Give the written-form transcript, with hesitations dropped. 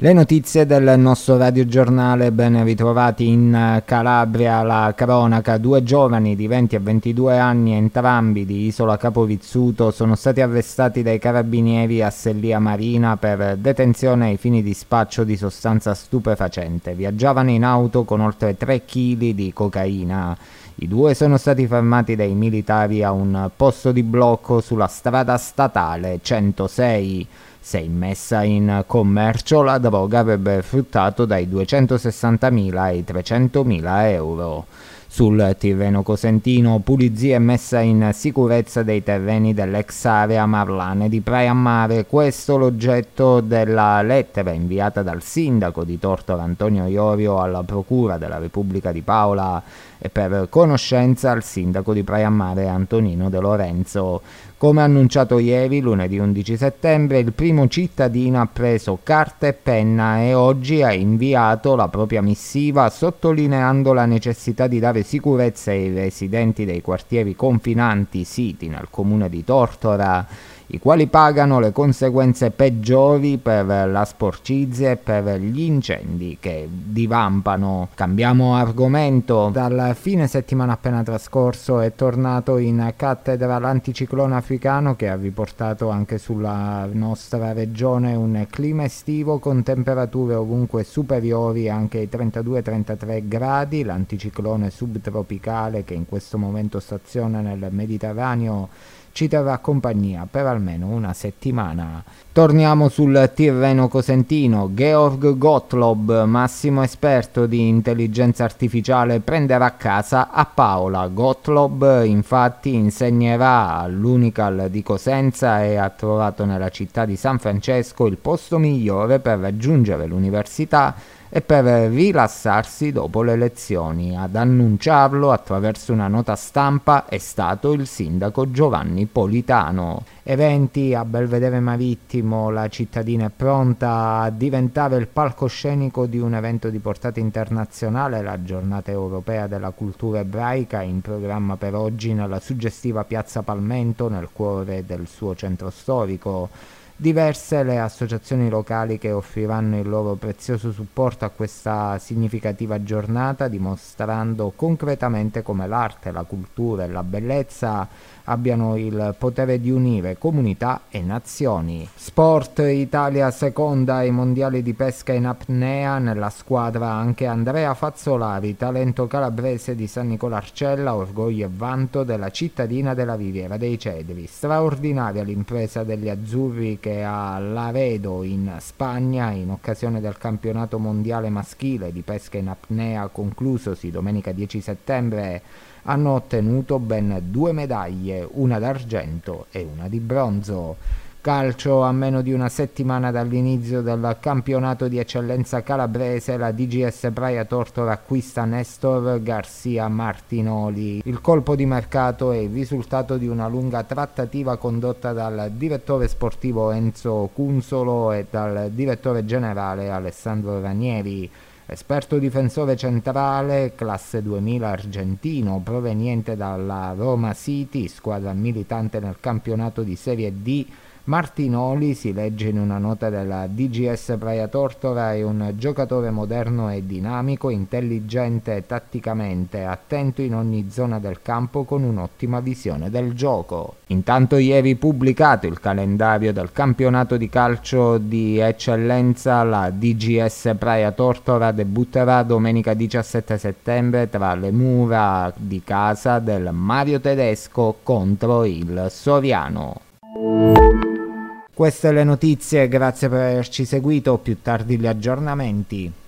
Le notizie del nostro radiogiornale, ben ritrovati in Calabria. La cronaca: due giovani di 20 e 22 anni, entrambi di Isola Capovizzuto, sono stati arrestati dai carabinieri a Sellia Marina per detenzione ai fini di spaccio di sostanza stupefacente. Viaggiavano in auto con oltre 3 kg di cocaina. I due sono stati fermati dai militari a un posto di blocco sulla strada statale 106. Se immessa in commercio, la droga avrebbe fruttato dai 260.000 ai 300.000 euro. Sul Tirreno Cosentino, pulizia e messa in sicurezza dei terreni dell'ex area Marlane di Praia a Mare. Questo l'oggetto della lettera inviata dal sindaco di Tortora Antonio Iorio alla Procura della Repubblica di Paola e per conoscenza al sindaco di Praia a Mare Antonino De Lorenzo. Come annunciato ieri, lunedì 11 settembre, il primo cittadino ha preso carta e penna e oggi ha inviato la propria missiva sottolineando la necessità di dare sicurezza ai residenti dei quartieri confinanti siti nel comune di Tortora, i quali pagano le conseguenze peggiori per la sporcizia e per gli incendi che divampano. Cambiamo argomento. Dal fine settimana appena trascorso è tornato in cattedra l'anticiclone africano, che ha riportato anche sulla nostra regione un clima estivo con temperature ovunque superiori anche ai 32-33 gradi. L'anticiclone subtropicale, che in questo momento staziona nel Mediterraneo, ci terrà compagnia per almeno una settimana. Torniamo sul Tirreno Cosentino. Georg Gottlob, massimo esperto di intelligenza artificiale, prenderà casa a Paola. Gottlob infatti insegnerà all'Unical di Cosenza e ha trovato nella città di San Francesco il posto migliore per raggiungere l'università e per rilassarsi dopo le lezioni. Ad annunciarlo attraverso una nota stampa è stato il sindaco Giovanni Politano. Eventi a Belvedere Marittimo. La cittadina è pronta a diventare il palcoscenico di un evento di portata internazionale, la Giornata Europea della Cultura Ebraica, in programma per oggi nella suggestiva Piazza Palmento, nel cuore del suo centro storico. Diverse le associazioni locali che offriranno il loro prezioso supporto a questa significativa giornata, dimostrando concretamente come l'arte, la cultura e la bellezza abbiano il potere di unire comunità e nazioni. Sport. Italia seconda ai mondiali di pesca in apnea, nella squadra anche Andrea Fazzolari, talento calabrese di San Nicolarcella, orgoglio e vanto della cittadina della Riviera dei Cedri. Straordinaria l'impresa degli azzurri che a Laredo in Spagna, in occasione del campionato mondiale maschile di pesca in apnea conclusosi domenica 10 settembre, hanno ottenuto ben 2 medaglie, una d'argento e una di bronzo. Calcio. A meno di una settimana dall'inizio del campionato di eccellenza calabrese, la DGS Praia Tortora acquista Nestor Garcia Martinoli. Il colpo di mercato è il risultato di una lunga trattativa condotta dal direttore sportivo Enzo Cunzolo e dal direttore generale Alessandro Ranieri. Esperto difensore centrale, classe 2000 argentino, proveniente dalla Roma City, squadra militante nel campionato di Serie D, Martinoli, si legge in una nota della DGS Praia Tortora, è un giocatore moderno e dinamico, intelligente tatticamente, attento in ogni zona del campo con un'ottima visione del gioco. Intanto ieri pubblicato il calendario del campionato di calcio di eccellenza, la DGS Praia Tortora debutterà domenica 17 settembre tra le mura di casa del Mario Tedesco contro il Soriano. Queste le notizie, grazie per averci seguito, più tardi gli aggiornamenti.